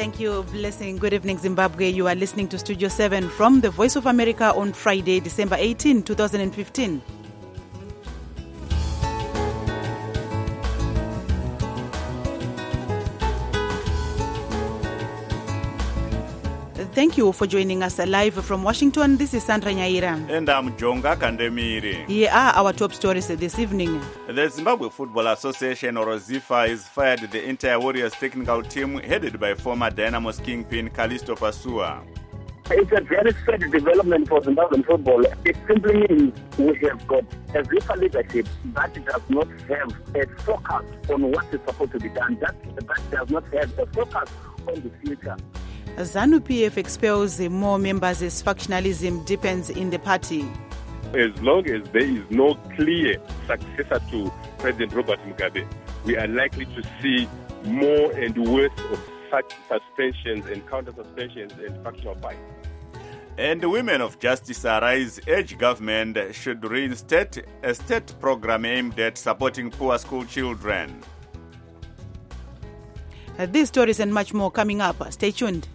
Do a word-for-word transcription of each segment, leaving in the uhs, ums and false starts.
Thank you, Blessing. Good evening, Zimbabwe. You are listening to Studio seven from the Voice of America on Friday, December eighteenth, twenty fifteen. Thank you for joining us live from Washington. This is Sandra Nyaira. And I'm Jonga Kandemiri. Here are our top stories this evening. The Zimbabwe Football Association, or ZIFA, has fired the entire Warriors technical team headed by former Dynamos kingpin Callisto Pasua. It's a very sad development for Zimbabwean football. It simply means we have got a ZIFA leadership that does not have a focus on what is supposed to be done. That, that does not have a focus on the future. ZANU-P F expels more members as factionalism deepens in the party. As long as there is no clear successor to President Robert Mugabe, we are likely to see more and worse of such suspensions and counter-suspensions and factional fights. And the Women of Justice Arise urge government should reinstate a state program aimed at supporting poor school children. Uh, these stories and much more coming up. Stay tuned.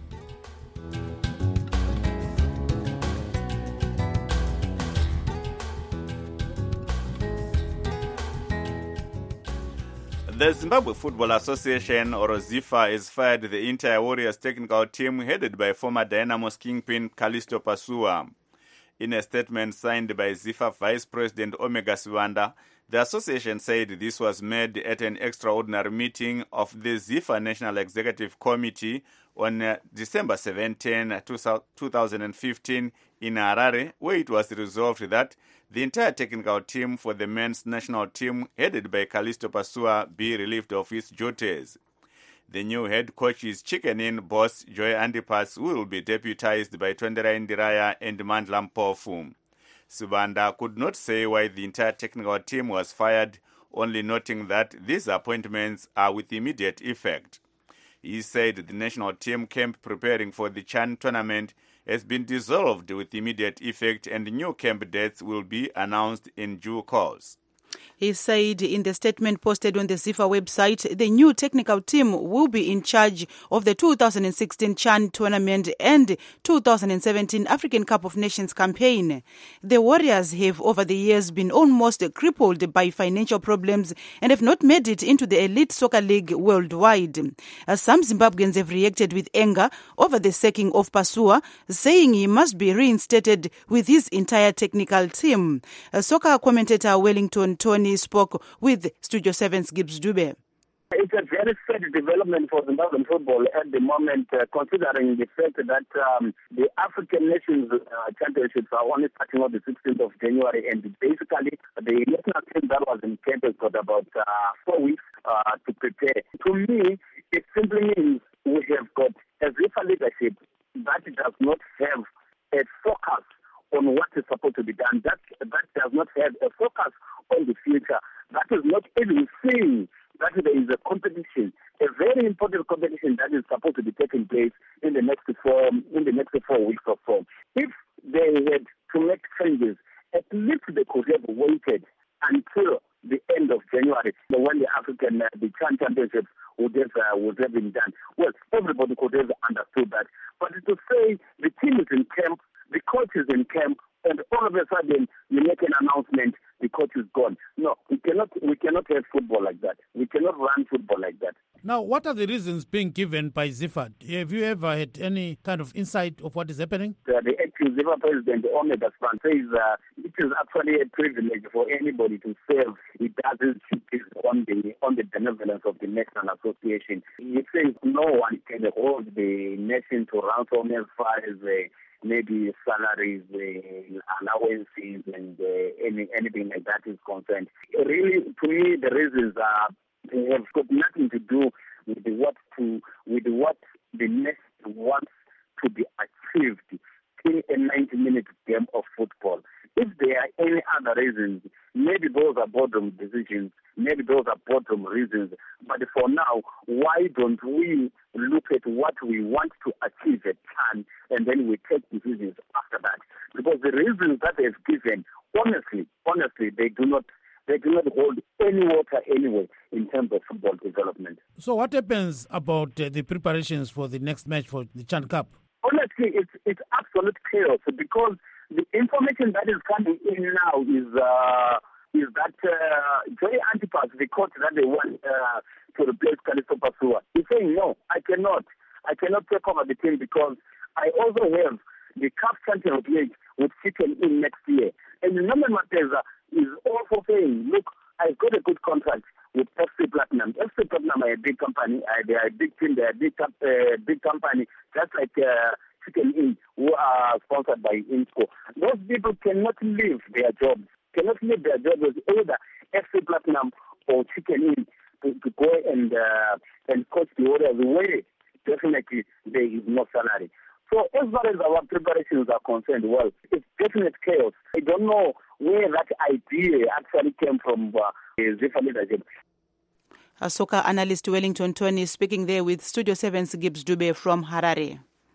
The Zimbabwe Football Association, or ZIFA, has fired the entire Warriors technical team headed by former Dynamos kingpin Callisto Pasua. In a statement signed by ZIFA Vice President Omega Sibanda, the association said this was made at an extraordinary meeting of the ZIFA National Executive Committee on uh, December seventeenth, two thousand fifteen in Harare, where it was resolved that the entire technical team for the men's national team, headed by Callisto Pasua, be relieved of its duties. The new head coach is chicken-in boss Joy Andipas, who will be deputized by Twendera Indiraya and Mandla Mpofu. Subanda could not say why the entire technical team was fired, only noting that these appointments are with immediate effect. He said the national team camp preparing for the Chan tournament has been dissolved with immediate effect and new camp dates will be announced in due course. He said in the statement posted on the ZIFA website, the new technical team will be in charge of the two thousand sixteen Chan tournament and two thousand seventeen African Cup of Nations campaign. The Warriors have over the years been almost crippled by financial problems and have not made it into the elite soccer league worldwide. As some Zimbabweans have reacted with anger over the sacking of Pasua, saying he must be reinstated with his entire technical team. A soccer commentator Wellington Tony spoke with Studio seven's Gibbs Dube. It's a very sad development for Zimbabwean football at the moment, uh, considering the fact that um, the African Nations uh, Championships are only starting on the sixteenth of January, and basically the national team that was in camp has got about uh, four weeks uh, to prepare. To me, it simply means we have got a ZIFA leadership that does not have a focus on what is supposed to be done. That, that does not have a focus on the future. That is not even seeing that there is a competition, a very important competition that is supposed to be taking place in the next four in the next four weeks or so. If they had to make changes, at least they could have waited until the end of January, when the African uh, the Chan Championships would have uh, would have been done. Well, everybody could have understood that. But to say the team is in camp, the coach is in camp, and all of a sudden you make an announcement, the coach is gone. No, we cannot we cannot have football like that. We cannot run football like that. Now, what are the reasons being given by ZIFA? Have you ever had any kind of insight of what is happening? Uh, the acting ZIFA president, Omega Span, says uh, it is actually a privilege for anybody to serve. He does his duties on the on the benevolence of the National Association. He says no one can hold the nation to ransom as far as uh, maybe salaries, uh, allowances, and uh, any, anything like that is concerned. Really, to me, the reasons are they have got nothing to do with what to with what the nation wants to be achieved in a ninety-minute game of football. If there are any other reasons, maybe those are boardroom decisions, maybe those are boardroom reasons. But for now, why don't we look at what we want to achieve at Chan, and then we take decisions after that? Because the reasons that they've given, honestly, honestly, they do not they do not hold any water anyway in terms of football development. So what happens about uh, the preparations for the next match for the Chan Cup? Honestly, it's it's absolute chaos because the information that is coming in now is uh, is that uh, Joy Antipas, the coach that they want uh, to replace Callisto Pasua, is saying no, I cannot, I cannot take over the team because I also have the CAF Champions League with chicken in next year, and Norman Mateza is also saying, look, I've got a good contract with F C Platinum. F C Platinum are a big company. Uh, they are a big team. They are a big, uh, big company, just like uh, Chicken Inn, who are sponsored by INSCO. Those people cannot leave their jobs. Cannot leave their jobs with either F C Platinum or Chicken Inn to, to go and uh, and coach the Warriors. Where definitely there is no salary. So as far as our preparations are concerned, well, it's definite chaos. I don't know where that idea actually came from uh, Ziffa leadership. A soccer analyst Wellington Tony speaking there with Studio seven's Gibbs Dube from Harare.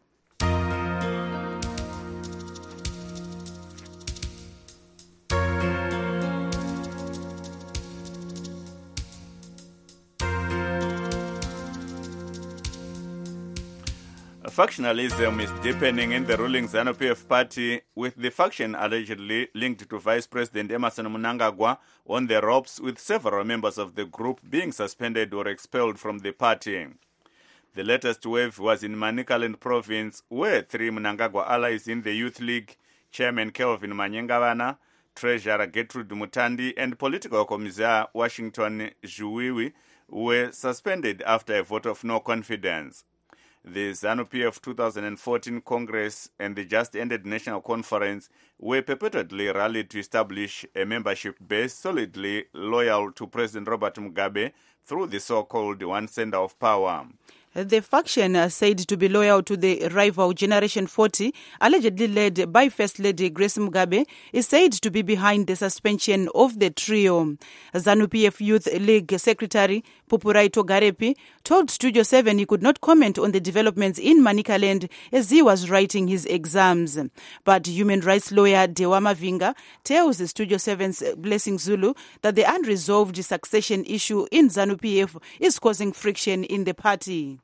Factionalism is deepening in the ruling ZANU-P F party, with the faction allegedly linked to Vice President Emmerson Mnangagwa on the ropes, with several members of the group being suspended or expelled from the party. The latest wave was in Manicaland province, where three Mnangagwa allies in the Youth League, Chairman Kelvin Manyengavana, Treasurer Gertrude Mutandi, and Political Commissar Washington Zhuwiwi were suspended after a vote of no confidence. The ZANU-P F two thousand fourteen Congress and the just-ended National Conference were perpetually rallied to establish a membership base solidly loyal to President Robert Mugabe through the so-called One Center of Power. The faction uh, said to be loyal to the rival Generation forty, allegedly led by First Lady Grace Mugabe, is said to be behind the suspension of the trio. ZANU-P F Youth League Secretary Pupuraito Garepi told Studio seven he could not comment on the developments in Manicaland as he was writing his exams. But human rights lawyer Dewa Mavinga tells Studio seven's Blessing Zulu that the unresolved succession issue in ZANU-P F is causing friction in the party.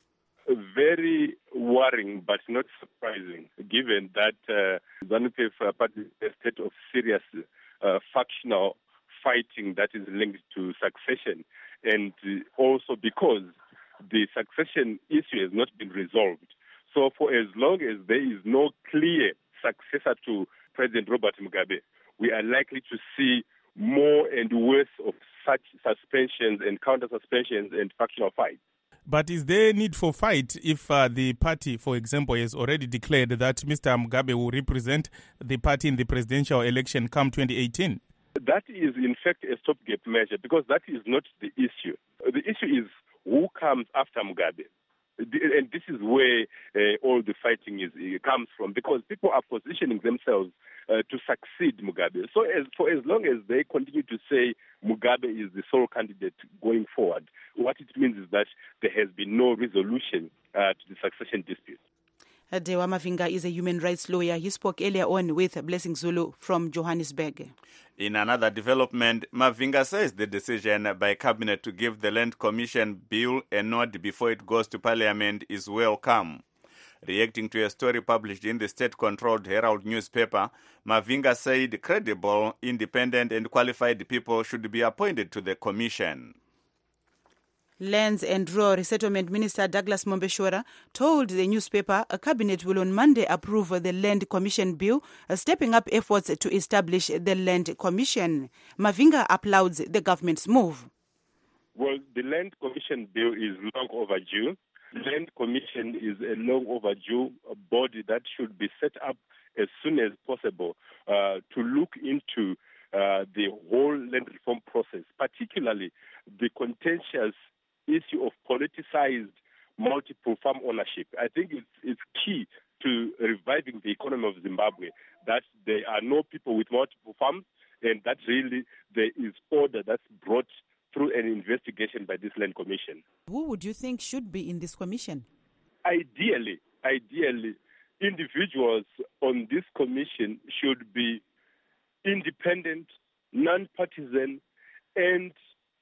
Very worrying, but not surprising, given that uh, ZANU-P F party is a state of serious uh, factional fighting that is linked to succession, and uh, also because the succession issue has not been resolved. So for as long as there is no clear successor to President Robert Mugabe, we are likely to see more and worse of such suspensions and counter-suspensions and factional fights. But is there a need for fight if uh, the party, for example, has already declared that Mister Mugabe will represent the party in the presidential election come twenty eighteen? That is, in fact, a stopgap measure because that is not the issue. The issue is who comes after Mugabe. And this is where uh, all the fighting is uh, comes from, because people are positioning themselves uh, to succeed Mugabe. So as, for as long as they continue to say Mugabe is the sole candidate going forward, what it means is that there has been no resolution uh, to the succession dispute. Dewa Mavinga is a human rights lawyer. He spoke earlier on with Blessing Zulu from Johannesburg. In another development, Mavinga says the decision by Cabinet to give the Land Commission bill a nod before it goes to Parliament is welcome. Reacting to a story published in the state-controlled Herald newspaper, Mavinga said credible, independent and qualified people should be appointed to the commission. Lands and Rural Resettlement Minister Douglas Mombeshwara told the newspaper a cabinet will on Monday approve the Land Commission bill, uh, stepping up efforts to establish the Land Commission. Mavinga applauds the government's move. Well, the Land Commission bill is long overdue. The Land Commission is a long overdue body that should be set up as soon as possible uh, to look into uh, the whole land reform process, particularly the contentious issue of politicized multiple farm ownership. I think it's, it's key to reviving the economy of Zimbabwe, that there are no people with multiple farms, and that really there is order that's brought through an investigation by this Land Commission. Who would you think should be in this commission? Ideally, ideally, individuals on this commission should be independent, non-partisan, and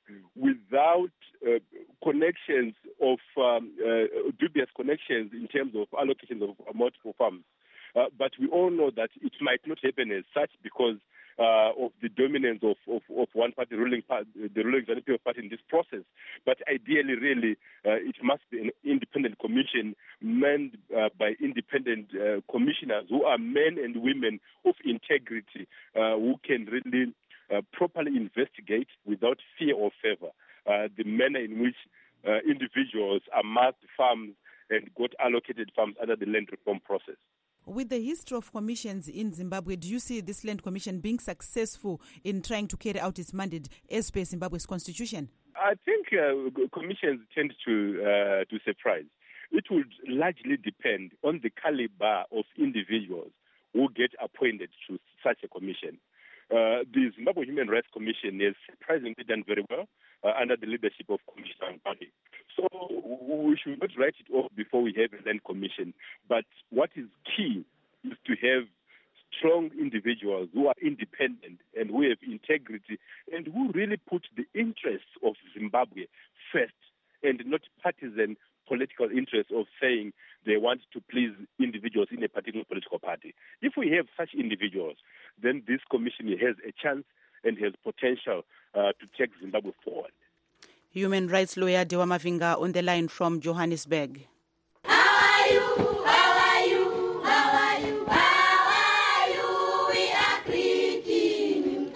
without uh, connections of um, uh, dubious connections in terms of allocations of multiple farms. Uh, but we all know that it might not happen as such because uh, of the dominance of, of, of one party, ruling part, the ruling ZANU-P F party in this process. But ideally, really, uh, it must be an independent commission manned uh, by independent uh, commissioners who are men and women of integrity, uh, who can really uh, properly investigate without fear or favor uh, the manner in which uh, individuals amassed farms and got allocated farms under the land reform process. With the history of commissions in Zimbabwe, do you see this land commission being successful in trying to carry out its mandate as per Zimbabwe's constitution? I think uh, commissions tend to uh, to surprise. It would largely depend on the caliber of individuals who get appointed to such a commission. Uh, the Zimbabwe Human Rights Commission has surprisingly done very well uh, under the leadership of Commissioner Mbadi. So we should not write it off before we have a land commission. But what is key is to have strong individuals who are independent and who have integrity and who really put the interests of Zimbabwe first and not partisan political interests of saying they want to please individuals in a particular political party. If we have such individuals, then this commission has a chance and has potential uh, to take Zimbabwe forward. Human rights lawyer Dewa Mavinga on the line from Johannesburg. How are you? How are you? How are you? How are you? We are greeting you.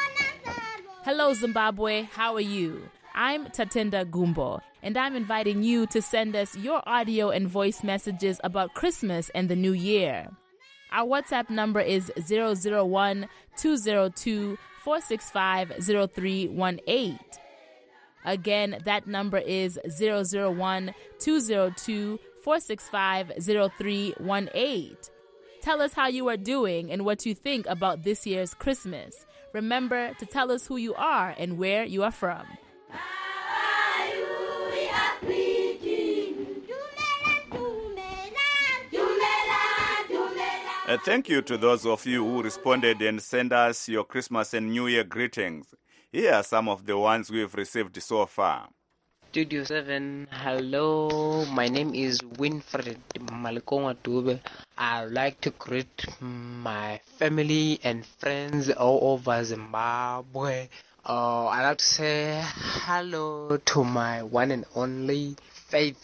Hello, Zimbabwe. How are you? I'm Tatenda Gumbo, and I'm inviting you to send us your audio and voice messages about Christmas and the New Year. Our WhatsApp number is zero zero one, two zero two, four six five, zero three one eight. Again, that number is zero zero one, two zero two, four six five, zero three one eight. Tell us how you are doing and what you think about this year's Christmas. Remember to tell us who you are and where you are from. Uh, thank you to those of you who responded and sent us your Christmas and New Year greetings. Here are some of the ones we've received so far. Studio seven, hello, my name is Winfred Malikongwa Dube. I'd like to greet my family and friends all over Zimbabwe. Uh, I'd like to say hello to my one and only Faith.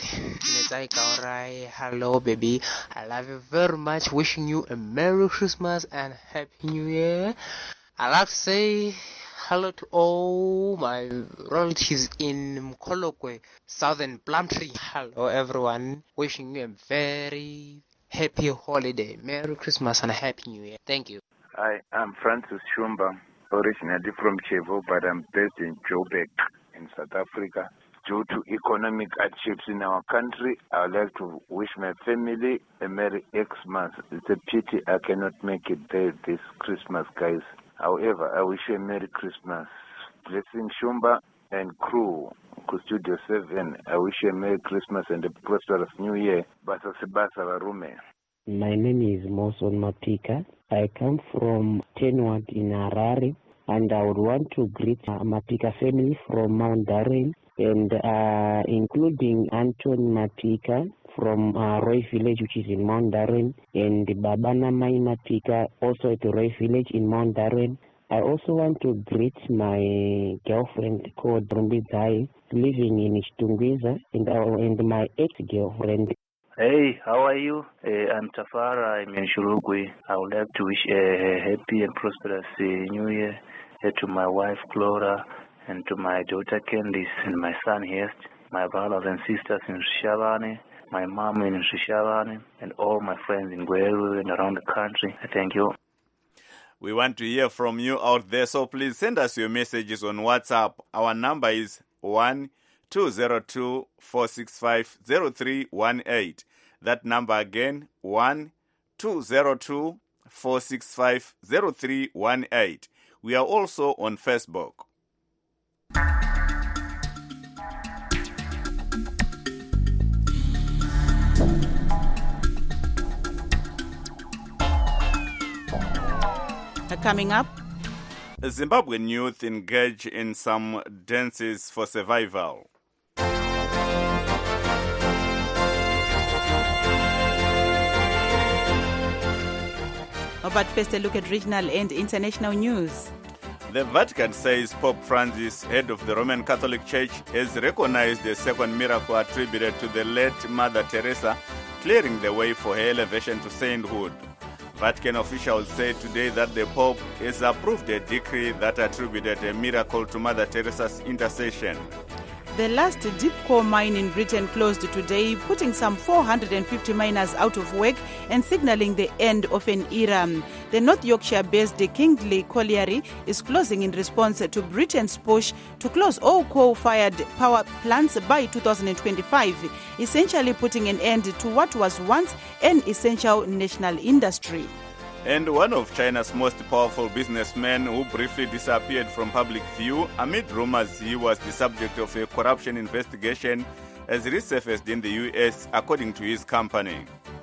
Hello, baby. I love you very much. Wishing you a Merry Christmas and Happy New Year. I'd like to say hello to all my relatives in Mkolokwe, Southern Plumtree. Hello, everyone. Wishing you a very happy holiday. Merry Christmas and a Happy New Year. Thank you. Hi, I'm Francis Shumba, originally from Chevo, but I'm based in Joburg in South Africa. Due to economic hardships in our country, I would like to wish my family a Merry Xmas. It's a pity I cannot make it there this Christmas, guys. However, I wish you a Merry Christmas. Blessing Shumba and crew, Studio seven, I wish you a Merry Christmas and a prosperous New Year. Basa Sebasa Varume. My name is Moson Matika. I come from Tenward in Harare, and I would want to greet uh, Matika family from Mount Darren, and uh, including Anton Matika from uh, Roy Village, which is in Mount Darren, and Babana Mai Matika, also at Roy Village in Mount Darren. I also want to greet my girlfriend called Rumbi Zai, living in Ishtungwiza, and, uh, and my ex-girlfriend. Hey, how are you? Uh, I'm Tafara, I'm in Shurugwe. I would like to wish a happy and prosperous uh, New Year uh, to my wife, Flora, and to my daughter, Candice, and my son, Hest, my brothers and sisters in Shabane, my mom in Shabane, and all my friends in Gweru and around the country. Thank you. We want to hear from you out there, so please send us your messages on WhatsApp. Our number is one two zero two, four six five, zero three one eight. That number again, one two zero two, four six five, zero three one eight. We are also on Facebook. Coming up, Zimbabwean youth engage in some dances for survival. But first, a look at regional and international news. The Vatican says Pope Francis, head of the Roman Catholic Church, has recognized the second miracle attributed to the late Mother Teresa, clearing the way for her elevation to sainthood. Vatican officials said today that the Pope has approved a decree that attributed a miracle to Mother Teresa's intercession. The last deep core mine in Britain closed today, putting some four hundred fifty miners out of work and signaling the end of an era. The North Yorkshire-based Kingsley Colliery is closing in response to Britain's push to close all coal-fired power plants by two thousand twenty-five, essentially putting an end to what was once an essential national industry. And one of China's most powerful businessmen who briefly disappeared from public view amid rumors he was the subject of a corruption investigation has resurfaced in the U S, according to his company.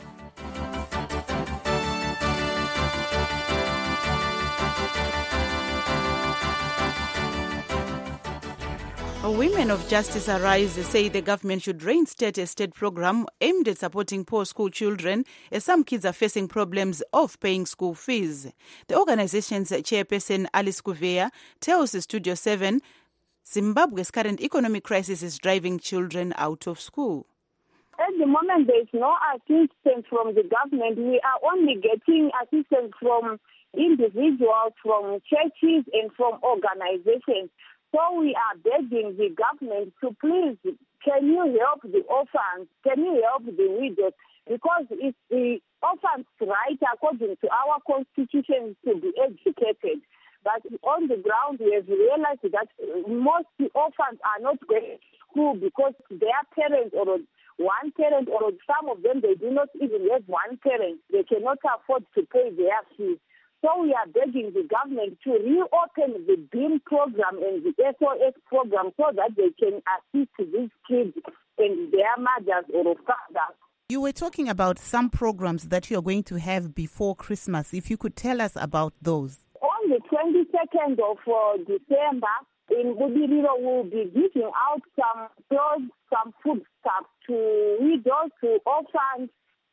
Women of Justice Arise say the government should reinstate a state program aimed at supporting poor school children, as some kids are facing problems of paying school fees. The organization's chairperson, Alice Kuvea, tells Studio seven Zimbabwe's current economic crisis is driving children out of school. At the moment, there is no assistance from the government. We are only getting assistance from individuals, from churches, and from organizations. So we are begging the government to please, can you help the orphans? Can you help the widows? Because it's the orphans' right, according to our constitution, to be educated. But on the ground, we have realized that most orphans are not going to school because their parents or one parent or some of them, they do not even have one parent. They cannot afford to pay their fees. So we are begging the government to reopen the BEAM program and the S O S program so that they can assist these kids and their mothers or fathers. You were talking about some programs that you're going to have before Christmas. If you could tell us about those. On the twenty-second of uh, December, in Budililo, we'll be giving out some clothes, some food stuff to widows, to orphans,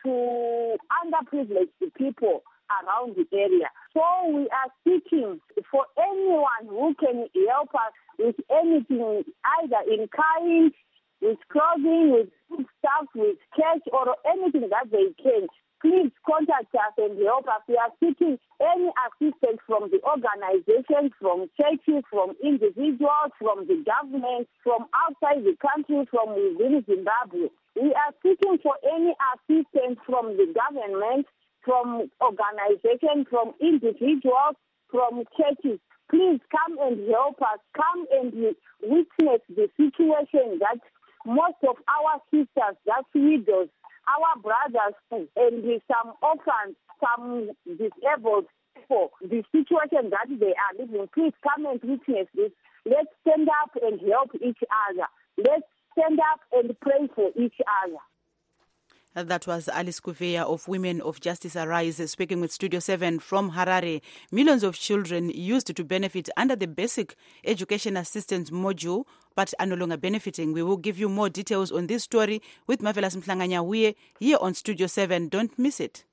to underprivileged people around the area. So we are seeking for anyone who can help us with anything, either in kind, with clothing, with food stuff, with cash, or anything that they can. Please contact us and help us. We are seeking any assistance from the organizations, from churches, from individuals, from the government, from outside the country, from within Zimbabwe. We are seeking for any assistance from the government, from organizations, from individuals, from churches. Please come and help us. Come and witness the situation that most of our sisters, that's widows, our brothers, and some orphans, some disabled people, the situation that they are living. Please come and witness this. Let's stand up and help each other. Let's stand up and pray for each other. That was Alice Kuvea of Women of Justice Arise speaking with Studio seven from Harare. Millions of children used to benefit under the Basic Education Assistance module but are no longer benefiting. We will give you more details on this story with Marvelous Mhlanganya here on Studio seven. Don't miss it.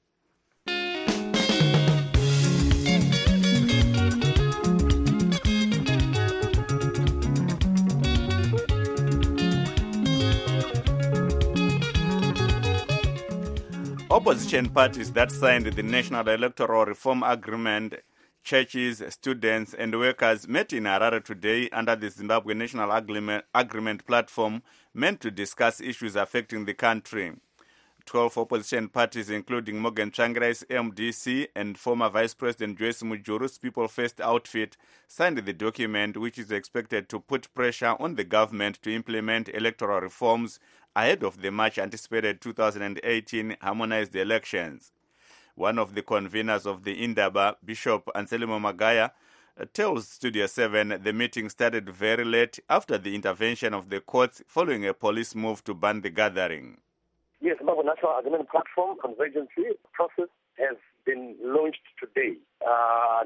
Opposition parties that signed the National Electoral Reform Agreement, churches, students and workers met in Harare today under the Zimbabwe National Agreement, Agreement platform meant to discuss issues affecting the country. Twelve opposition parties, including Morgan Tsvangirai's M D C and former Vice President Joyce Mujuru's People First outfit, signed the document, which is expected to put pressure on the government to implement electoral reforms ahead of the much anticipated two thousand eighteen harmonized elections. One of the conveners of the Indaba, Bishop Anselmo Magaya, tells Studio seven the meeting started very late after the intervention of the courts following a police move to ban the gathering. Yes, the National Agreement Platform Convergence process has been launched today. Uh, unfortunately,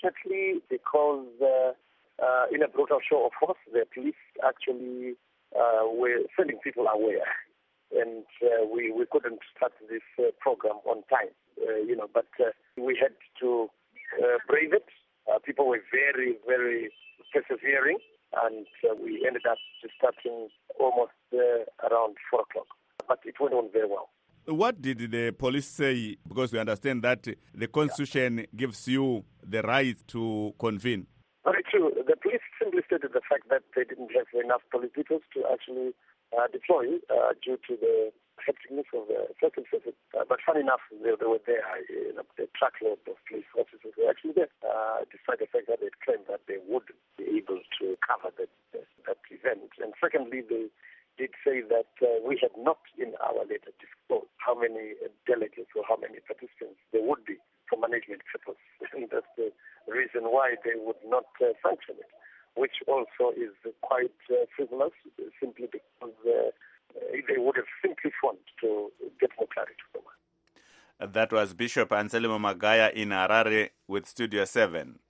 Unfortunately, because uh, uh, in a brutal show of force, the police actually uh, were sending people away. And uh, we, we couldn't start this uh, program on time, uh, you know, but uh, we had to uh, brave it. Uh, people were very, very persevering, and uh, we ended up just starting almost uh, around four o'clock. But it went on very well. What did the police say? Because we understand that the Constitution yeah. gives you the right to convene. Very true. The police simply stated the fact that they didn't have enough police details to actually Uh, deploy uh, due to the hecticness of the circumstances. Uh, but funny enough, they, they were there. You know, the truckload of police officers were actually there, uh, despite the fact that they claimed that they would be able to cover that, that, that event. And secondly, they did say that uh, we had not in our letter disclosed how many delegates or how many participants there would be for management purposes. And that's the reason why they would not uh, sanction it, which also is quite uh, frivolous, simply because uh, they would have simply wanted to get more clarity from us. That was Bishop Anselmo Magaya in Harare with Studio seven.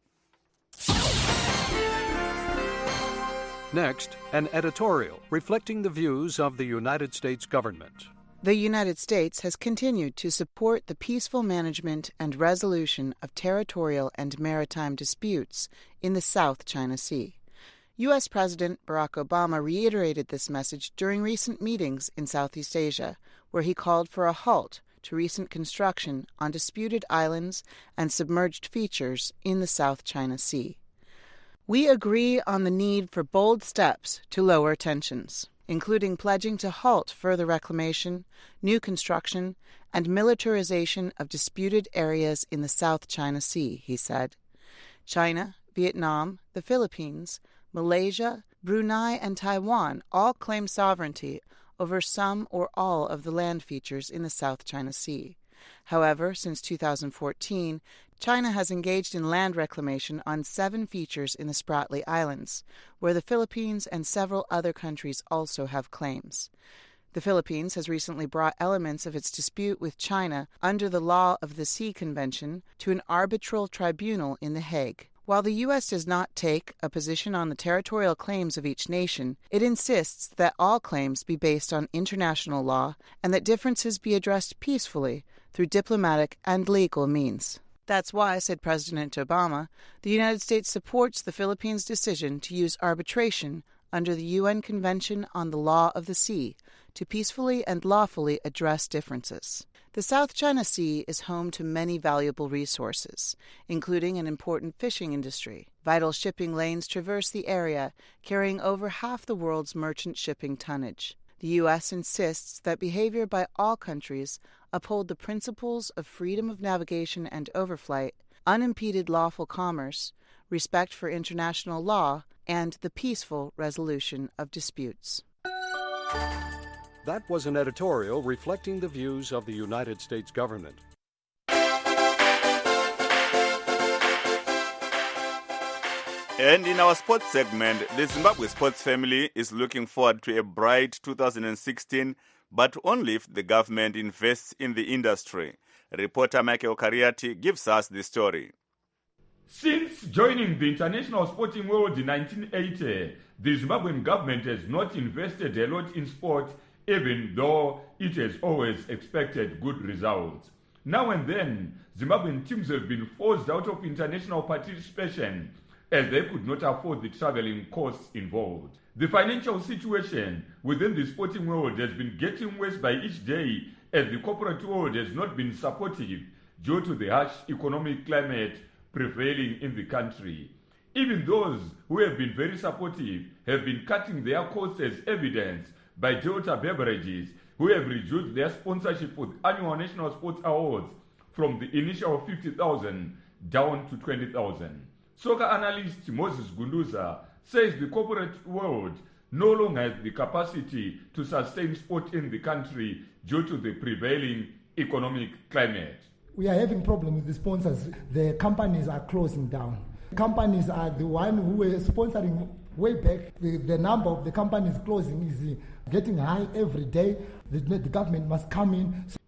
Next, an editorial reflecting the views of the United States government. The United States has continued to support the peaceful management and resolution of territorial and maritime disputes in the South China Sea. U S President Barack Obama reiterated this message during recent meetings in Southeast Asia, where he called for a halt to recent construction on disputed islands and submerged features in the South China Sea. We agree on the need for bold steps to lower tensions, including pledging to halt further reclamation, new construction, and militarization of disputed areas in the South China Sea, he said. China, Vietnam, the Philippines, Malaysia, Brunei, and Taiwan all claim sovereignty over some or all of the land features in the South China Sea. However, since two thousand fourteen, China has engaged in land reclamation on seven features in the Spratly Islands, where the Philippines and several other countries also have claims. The Philippines has recently brought elements of its dispute with China under the Law of the Sea Convention to an arbitral tribunal in The Hague. While the U S does not take a position on the territorial claims of each nation, it insists that all claims be based on international law and that differences be addressed peacefully through diplomatic and legal means. That's why, said President Obama, the United States supports the Philippines' decision to use arbitration under the U N Convention on the Law of the Sea to peacefully and lawfully address differences. The South China Sea is home to many valuable resources, including an important fishing industry. Vital shipping lanes traverse the area, carrying over half the world's merchant shipping tonnage. The U S insists that behavior by all countries uphold the principles of freedom of navigation and overflight, unimpeded lawful commerce, respect for international law, and the peaceful resolution of disputes. That was an editorial reflecting the views of the United States government. And in our sports segment, the Zimbabwe sports family is looking forward to a bright two thousand sixteen, but only if the government invests in the industry. Reporter Michael Kariati gives us the story. Since joining the international sporting world in nineteen eighty, the Zimbabwean government has not invested a lot in sport, even though it has always expected good results. Now and then, Zimbabwean teams have been forced out of international participation as they could not afford the traveling costs involved. The financial situation within the sporting world has been getting worse by each day as the corporate world has not been supportive due to the harsh economic climate prevailing in the country. Even those who have been very supportive have been cutting their costs, as evidenced by Delta Beverages, who have reduced their sponsorship for the annual National Sports Awards from the initial fifty thousand down to twenty thousand. Soccer analyst Moses Gunduza says the corporate world no longer has the capacity to sustain sport in the country due to the prevailing economic climate. We are having problems with the sponsors. The companies are closing down. Companies are the one who were sponsoring way back. The, the number of the companies closing is getting high every day. The, the government must come in.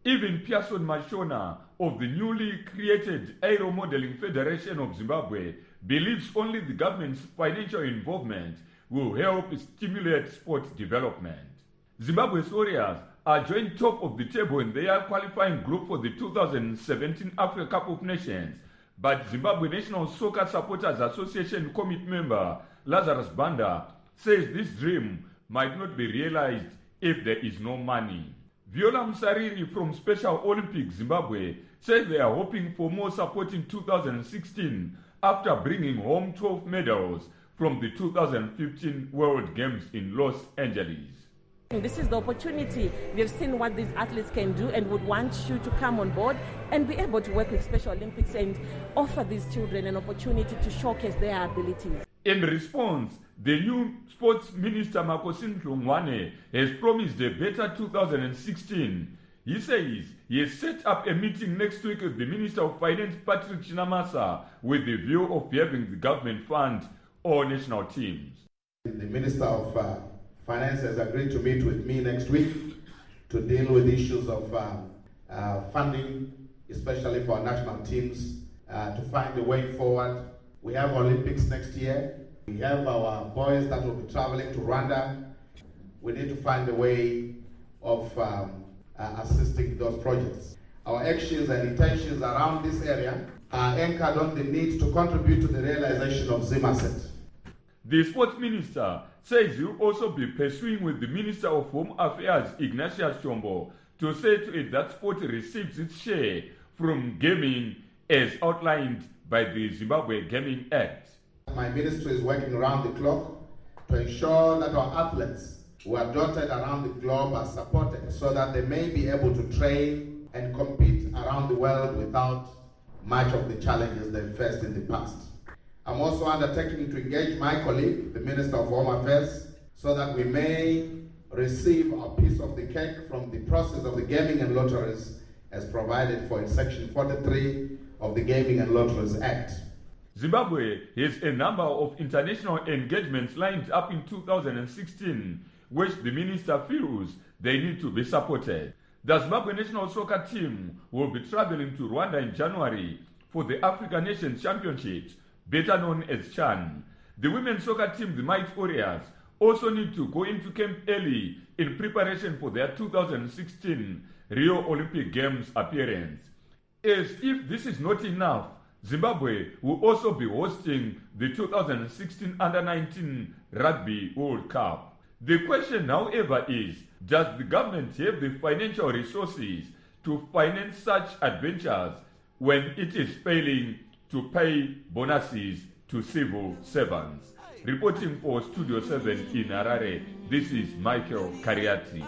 Even Pearson Mashona of the newly created Aero Modeling Federation of Zimbabwe believes only the government's financial involvement will help stimulate sport development. Zimbabwe's Warriors are joined top of the table in their qualifying group for the two thousand seventeen Africa Cup of Nations, but Zimbabwe National Soccer Supporters Association committee member Lazarus Banda says this dream might not be realized if there is no money. Viola Musariri from Special Olympics Zimbabwe says they are hoping for more support in two thousand sixteen after bringing home twelve medals from the two thousand fifteen World Games in Los Angeles. This is the opportunity. We have seen what these athletes can do and would want you to come on board and be able to work with Special Olympics and offer these children an opportunity to showcase their abilities. In response, the new sports minister Makosin Hlongwane has promised a better two thousand sixteen. He says he has set up a meeting next week with the Minister of Finance Patrick Chinamasa with the view of having the government fund all national teams. The Minister of uh, Finance has agreed to meet with me next week to deal with issues of uh, uh, funding, especially for our national teams, uh, to find a way forward. We have Olympics next year. We have our boys that will be traveling to Rwanda. We need to find a way of um, uh, assisting those projects. Our actions and intentions around this area are anchored on the need to contribute to the realization of ZIMASET. The sports minister says he will also be pursuing with the Minister of Home Affairs, Ignatius Chombo, to see to it that sport receives its share from gaming as outlined by the Zimbabwe Gaming Act. My ministry is working around the clock to ensure that our athletes who are dotted around the globe are supported so that they may be able to train and compete around the world without much of the challenges they faced in the past. I'm also undertaking to engage my colleague, the Minister of Home Affairs, so that we may receive a piece of the cake from the process of the gaming and lotteries as provided for in Section forty-three of the Gaming and Lotteries Act. Zimbabwe has a number of international engagements lined up in two thousand sixteen, which the minister feels they need to be supported. The Zimbabwe national soccer team will be traveling to Rwanda in January for the African Nations Championships, better known as CHAN. The women's soccer team, the Might Warriors, also need to go into camp early in preparation for their two thousand sixteen Rio Olympic Games appearance. As if this is not enough, Zimbabwe will also be hosting the two thousand sixteen under nineteen Rugby World Cup. The question, however, is, does the government have the financial resources to finance such adventures when it is failing to pay bonuses to civil servants? Reporting for Studio seven in Harare, this is Michael Kariati.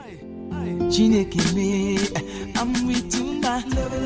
I'm with you, my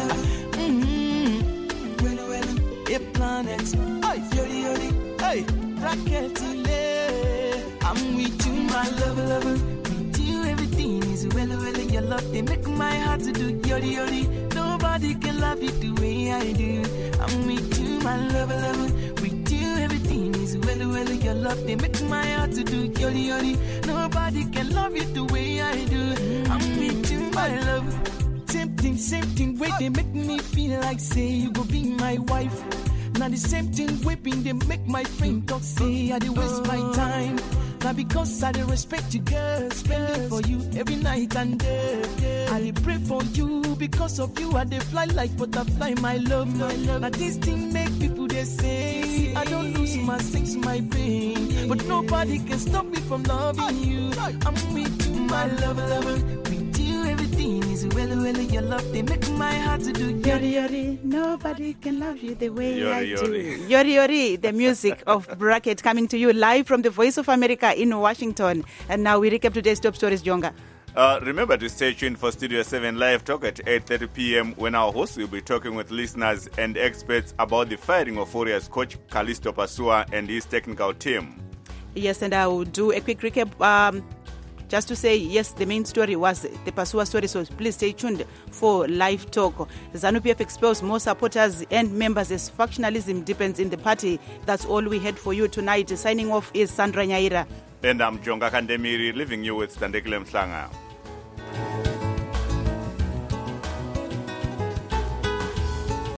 planets, yori yori, hey, rocket, I'm with you, my love, lover. With you, everything is well, well. Your love, they make my heart to do yori yori. Nobody can love you the way I do. I'm with you, my love, lover. With you, everything is well, well. Your love, they make my heart to do yori yori. Nobody can love you the way I do. I'm with you, my love. Same thing, same thing, way they make me feel like say you go be my wife. Now the same thing whipping they make my friend talk say I dey waste my time. Now because I dey respect you, girl, spending for you every night and day. I dey pray for you because of you I dey fly like butterfly, my love, my love. Now this thing make people they say I don't lose my sense, my pain, but nobody can stop me from loving you. I'm with you, my love, lover. With you everything is well, well. Your love they make my heart to do yori yori. Nobody can love you the way Yori, I yori. do. Yori yori, the music of Bracket coming to you live from the Voice of America in Washington. And now we recap today's top stories, Jonga. Uh, remember to stay tuned for Studio seven Live Talk at eight thirty p.m. when our host will be talking with listeners and experts about the firing of Warriors coach Callisto Pasua and his technical team. Yes, and I will do a quick recap. Um, Just to say, yes, the main story was the Pasua story, so please stay tuned for Live Talk. ZANU P F expels more supporters and members as factionalism deepens in the party. That's all we had for you tonight. Signing off is Sandra Nyaira. And I'm Jonga Kandemiri, leaving you with Standekile Mhlanga.